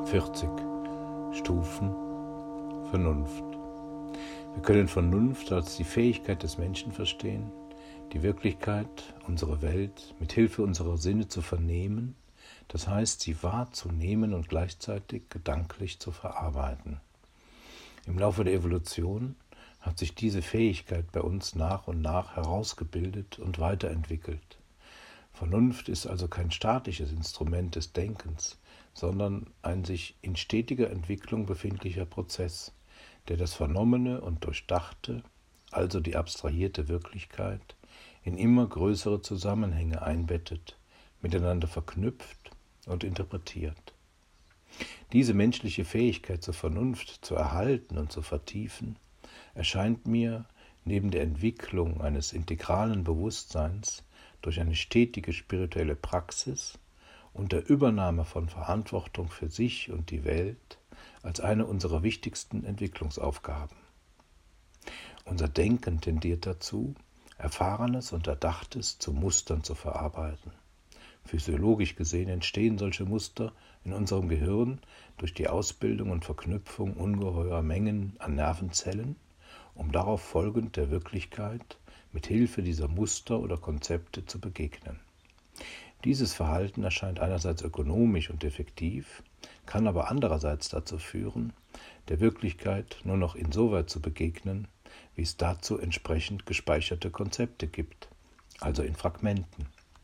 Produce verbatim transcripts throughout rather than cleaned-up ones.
vierzig Stufen Vernunft. Wir können Vernunft als die Fähigkeit des Menschen verstehen, die Wirklichkeit, unsere Welt, mit Hilfe unserer Sinne zu vernehmen, das heißt, sie wahrzunehmen und gleichzeitig gedanklich zu verarbeiten. Im Laufe der Evolution hat sich diese Fähigkeit bei uns nach und nach herausgebildet und weiterentwickelt. Vernunft ist also kein statisches Instrument des Denkens, sondern ein sich in stetiger Entwicklung befindlicher Prozess, der das Vernommene und Durchdachte, also die abstrahierte Wirklichkeit, in immer größere Zusammenhänge einbettet, miteinander verknüpft und interpretiert. Diese menschliche Fähigkeit zur Vernunft zu erhalten und zu vertiefen, erscheint mir neben der Entwicklung eines integralen Bewusstseins durch eine stetige spirituelle Praxis und der Übernahme von Verantwortung für sich und die Welt als eine unserer wichtigsten Entwicklungsaufgaben. Unser Denken tendiert dazu, Erfahrenes und Erdachtes zu Mustern zu verarbeiten. Physiologisch gesehen entstehen solche Muster in unserem Gehirn durch die Ausbildung und Verknüpfung ungeheurer Mengen an Nervenzellen, um darauf folgend der Wirklichkeit mit Hilfe dieser Muster oder Konzepte zu begegnen. Dieses Verhalten erscheint einerseits ökonomisch und effektiv, kann aber andererseits dazu führen, der Wirklichkeit nur noch insoweit zu begegnen, wie es dazu entsprechend gespeicherte Konzepte gibt, also in Fragmenten.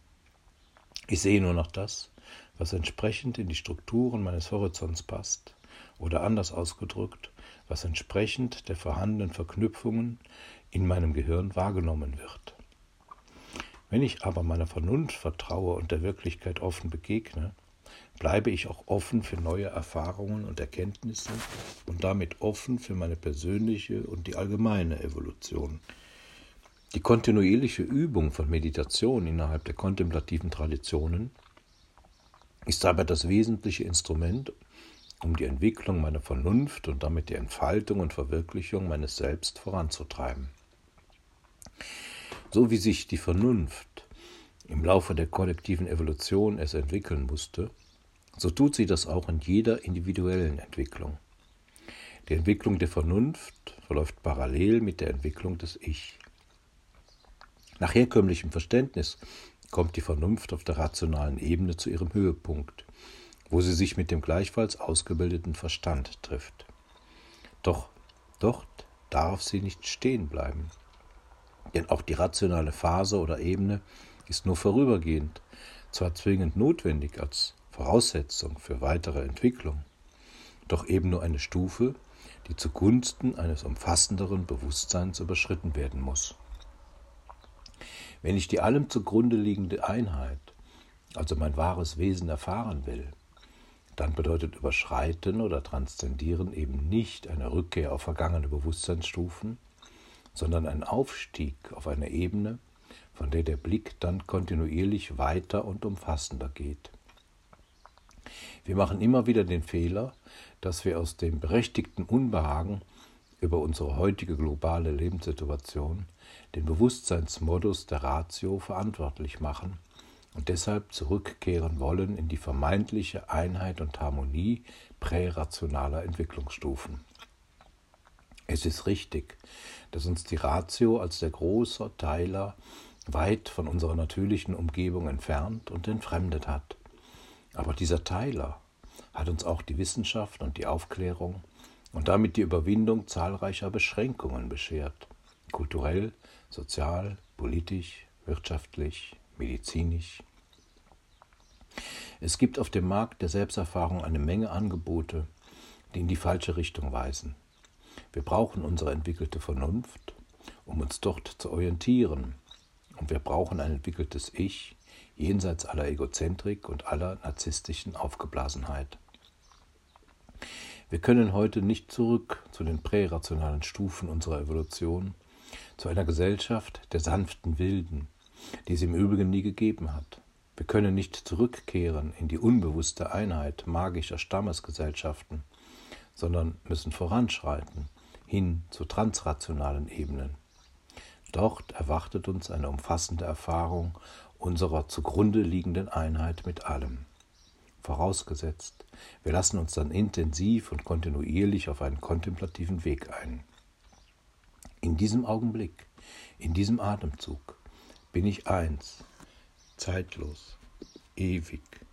Ich sehe nur noch das, was entsprechend in die Strukturen meines Horizonts passt, oder anders ausgedrückt, was entsprechend der vorhandenen Verknüpfungen in meinem Gehirn wahrgenommen wird. Wenn ich aber meiner Vernunft vertraue und der Wirklichkeit offen begegne, bleibe ich auch offen für neue Erfahrungen und Erkenntnisse und damit offen für meine persönliche und die allgemeine Evolution. Die kontinuierliche Übung von Meditation innerhalb der kontemplativen Traditionen ist dabei das wesentliche Instrument, um die Entwicklung meiner Vernunft und damit die Entfaltung und Verwirklichung meines Selbst voranzutreiben. So wie sich die Vernunft im Laufe der kollektiven Evolution es entwickeln musste, so tut sie das auch in jeder individuellen Entwicklung. Die Entwicklung der Vernunft verläuft parallel mit der Entwicklung des Ich. Nach herkömmlichem Verständnis kommt die Vernunft auf der rationalen Ebene zu ihrem Höhepunkt, wo sie sich mit dem gleichfalls ausgebildeten Verstand trifft. Doch dort darf sie nicht stehen bleiben. Denn auch die rationale Phase oder Ebene ist nur vorübergehend, zwar zwingend notwendig als Voraussetzung für weitere Entwicklung, doch eben nur eine Stufe, die zugunsten eines umfassenderen Bewusstseins überschritten werden muss. Wenn ich die allem zugrunde liegende Einheit, also mein wahres Wesen, erfahren will, dann bedeutet Überschreiten oder Transzendieren eben nicht eine Rückkehr auf vergangene Bewusstseinsstufen, sondern ein Aufstieg auf eine Ebene, von der der Blick dann kontinuierlich weiter und umfassender geht. Wir machen immer wieder den Fehler, dass wir aus dem berechtigten Unbehagen über unsere heutige globale Lebenssituation den Bewusstseinsmodus der Ratio verantwortlich machen und deshalb zurückkehren wollen in die vermeintliche Einheit und Harmonie prärationaler Entwicklungsstufen. Es ist richtig, dass uns die Ratio als der große Teiler weit von unserer natürlichen Umgebung entfernt und entfremdet hat. Aber dieser Teiler hat uns auch die Wissenschaft und die Aufklärung und damit die Überwindung zahlreicher Beschränkungen beschert, kulturell, sozial, politisch, wirtschaftlich, medizinisch. Es gibt auf dem Markt der Selbsterfahrung eine Menge Angebote, die in die falsche Richtung weisen. Wir brauchen unsere entwickelte Vernunft, um uns dort zu orientieren. Und wir brauchen ein entwickeltes Ich, jenseits aller Egozentrik und aller narzisstischen Aufgeblasenheit. Wir können heute nicht zurück zu den prärationalen Stufen unserer Evolution, zu einer Gesellschaft der sanften Wilden, die es im Übrigen nie gegeben hat. Wir können nicht zurückkehren in die unbewusste Einheit magischer Stammesgesellschaften, sondern müssen voranschreiten, hin zu transrationalen Ebenen. Dort erwartet uns eine umfassende Erfahrung unserer zugrunde liegenden Einheit mit allem. vorausgesetzt, wir lassen uns dann intensiv und kontinuierlich auf einen kontemplativen Weg ein. In diesem Augenblick, in diesem Atemzug bin ich eins, zeitlos, ewig.